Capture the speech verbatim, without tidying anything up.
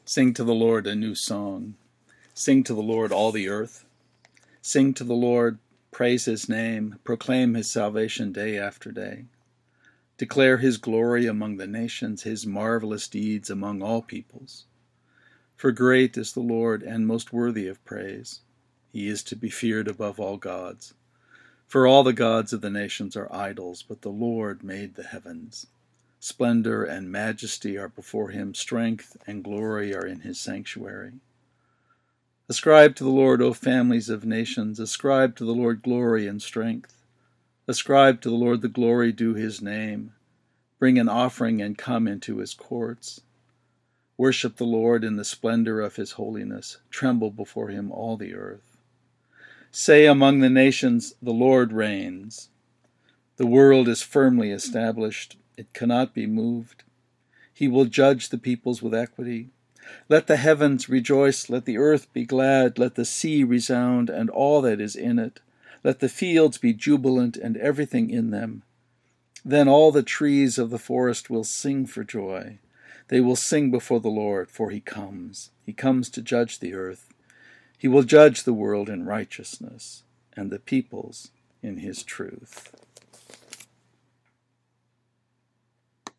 Sing to the Lord a new song. Sing to the Lord all the earth. Sing to the Lord, praise his name, proclaim his salvation day after day. Declare his glory among the nations, his marvelous deeds among all peoples. For great is the Lord and most worthy of praise. He is to be feared above all gods. For all the gods of the nations are idols, but the Lord made the heavens. Splendor and majesty are before him, strength and glory are in his sanctuary. Ascribe to the Lord, O families of nations, ascribe to the Lord glory and strength. Ascribe to the Lord the glory due his name. Bring an offering and come into his courts. Worship the Lord in the splendor of his holiness. Tremble before him all the earth. Say among the nations, the Lord reigns. The world is firmly established. It cannot be moved. He will judge the peoples with equity. Let the heavens rejoice, let the earth be glad, let the sea resound and all that is in it. Let the fields be jubilant and everything in them. Then all the trees of the forest will sing for joy. They will sing before the Lord, for he comes. He comes to judge the earth. He will judge the world in righteousness and the peoples in his truth.